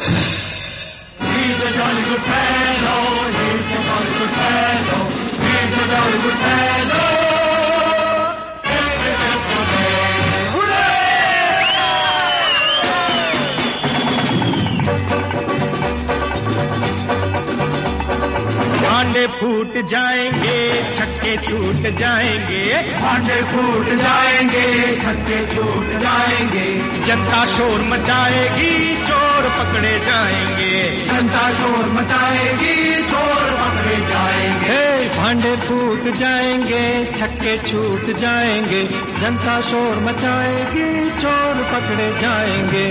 He's a jolly good fellow, he's a jolly good fellow, he's a jolly good fellow. भांडे फूट जाएंगे, छक्के छूट जाएंगे, भांडे फूट जाएंगे, छक्के छूट जाएंगे, जनता शोर मचाएगी, चोर पकड़े जाएंगे, जनता शोर मचाएगी, चोर पकड़े जाएंगे। भांडे फूट जाएंगे, छक्के छूट जाएंगे, जनता शोर मचाएगी, चोर पकड़े जाएंगे।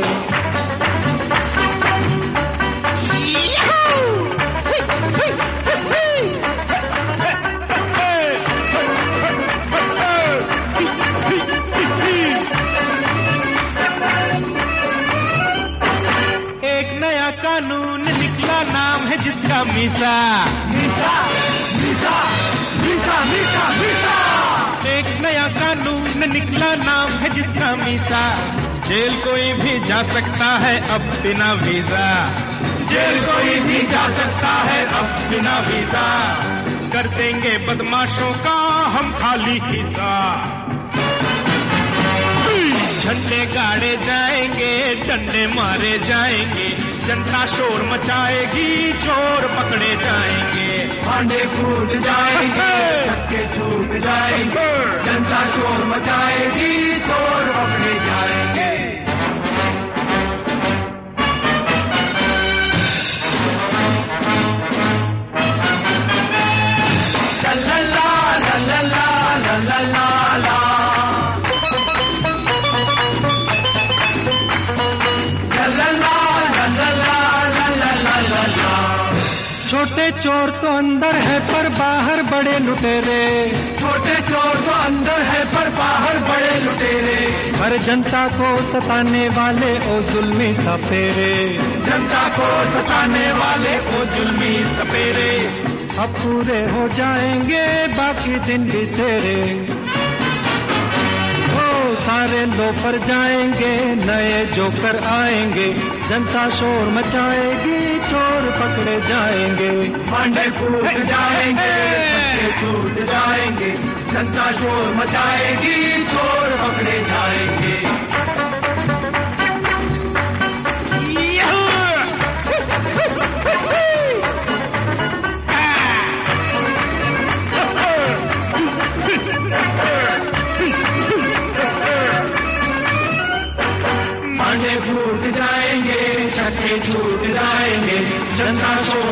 कानून निकला, नाम है जिसका मीसा, मीसा, मीसा, मीसा, मीसा, मीसा। एक नया कानून निकला, नाम है जिसका मीसा। जेल कोई भी जा सकता है अब बिना वीजा, जेल कोई भी जा सकता है अब बिना वीजा। कर देंगे बदमाशों का हम खाली हिस्सा। झंडे गाड़े जाएंगे, डंडे मारे जाएंगे, जनता शोर मचाएगी, चोर पकड़े जाएंगे। भांडे फूट जाएंगे, छक्के छूट जाएंगे, जनता शोर मचाएगी, चोर पकड़े जाएंगे। ला ला ला ला ला ला ला ला। छोटे चोर तो अंदर है पर बाहर बड़े लुटेरे, छोटे चोर तो अंदर है पर बाहर बड़े लुटेरे। हर जनता को सताने वाले ओ जुल्मी सपेरे, जनता को सताने वाले ओ जुल्मी सपेरे। अब पूरे हो जाएंगे बाकी दिन भी तेरे। सारे लोफर जाएंगे, नए जोकर आएंगे, जनता शोर मचाएगी, चोर पकड़े जाएंगे। भांडे फूट जाएंगे, छक्के छूट जाएंगे, जनता शोर मचाएगी, चोर पकड़े जाएंगे। भांडे फूट जाएंगे, छक्के छूट जाएंगे, जनता शोर